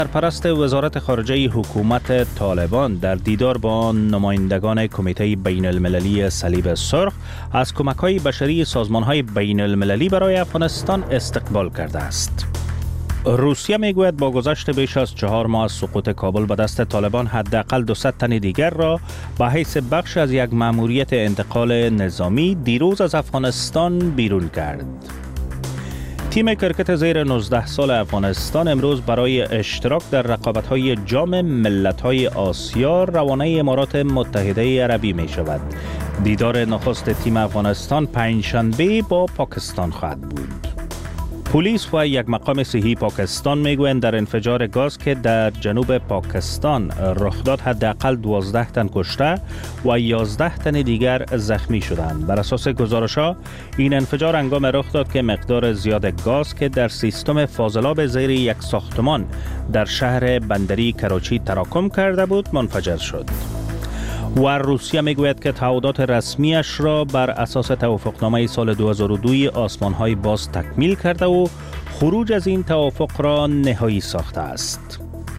سرپرست وزارت خارجه حکومت طالبان در دیدار با نمایندگان کمیته بین المللی صلیب سرخ از کمک‌های بشری سازمان‌های بین المللی برای افغانستان استقبال کرده است. روسیه میگوید با گذشت بیش از 4 ماه از سقوط کابل به دست طالبان حداقل 200 تن دیگر را به حیث بخش از یک مأموریت انتقال نظامی دیروز از افغانستان بیرون کرد. تیم کرکت زیر 19 سال افغانستان امروز برای اشتراک در رقابت‌های جام ملت‌های آسیا روانه امارات متحده عربی می شود. دیدار نخست تیم افغانستان پنجشنبه با پاکستان خواهد بود. پلیس و یک مقام صحی پاکستان میگویند در انفجار گاز که در جنوب پاکستان رخ داد حداقل 12 تن کشته و 11 تن دیگر زخمی شدند. بر اساس گزارش‌ها این انفجار هنگام رخ داد که مقدار زیاد گاز که در سیستم فاضلاب زیر یک ساختمان در شهر بندری کراچی تراکم کرده بود منفجر شد. و روسیه میگوید که تعهدات رسمیش را بر اساس توافقنامه سال 2002 آسمان‌های باز تکمیل کرده و خروج از این توافق را نهایی ساخته است.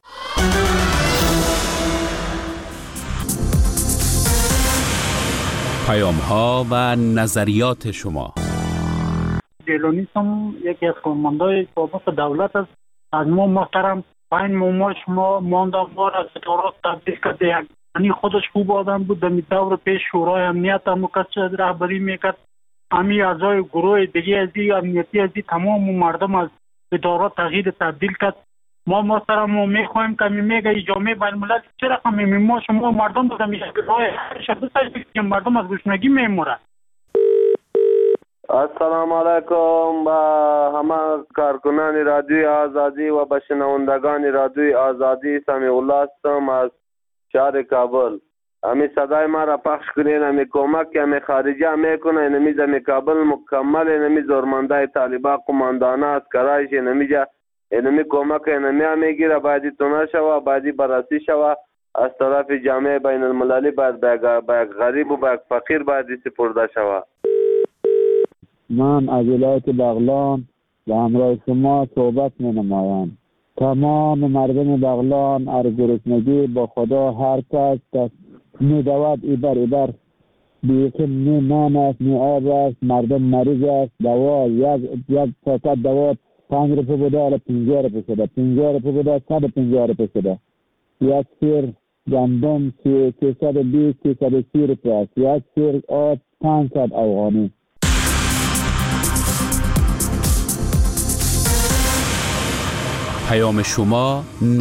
پیام‌ها و نظریات شما. دیلونیسم یکی از کارمندای سابق دولت است. از ما محترم 5 ماه شما مانده ما را ستارات تبدیل کرده. یعنی خودش خوب آدم بود. در دور پیش شورای امنیت هم رهبری میکرد. همین اعضای گروه دیگه از امنیتی از تمام مردم از ادارات تغییر تبدیل کرد. ما محترم میخوایم که میگه جامعه بین الملل چه رقم ما شما مردم بودم راه شده که مردم از گشنگی میمورن. السلام علیکم با همه کارکنان رادیوی آزادی و به شنوندگان رادیوی آزادی. سمیع الله هستم از شهر کابل. امی صدای ما را پخش کنین. امی کمک که امی خارجی میکنه اینمی زمی کابل مکمل اینمی زورمنده طالبا قماندانه اسکرایش اینمی کمک اینمی میگیره. بایدی تونه شوه بایدی بررسی شوه از طرف جامعه بین المللی باید به غریب و به فقیر بایدی سپرده شوه. من از ولایت بغلان و همراه شما صحبت می نمایم. تمام مردم بغلان از گرسنگی با خدا هر کس می دواد ایبر بیکن نی نان است نی آب است. مردم مریض است. دوا یک پاکت دوا 5 روپه بوده حالا 50 روپه شده. 50 روپه بوده 150 روپه شده. یک سیر گندم 320 330 روپه است. یک سیر آب 500 افغانی. پیام شما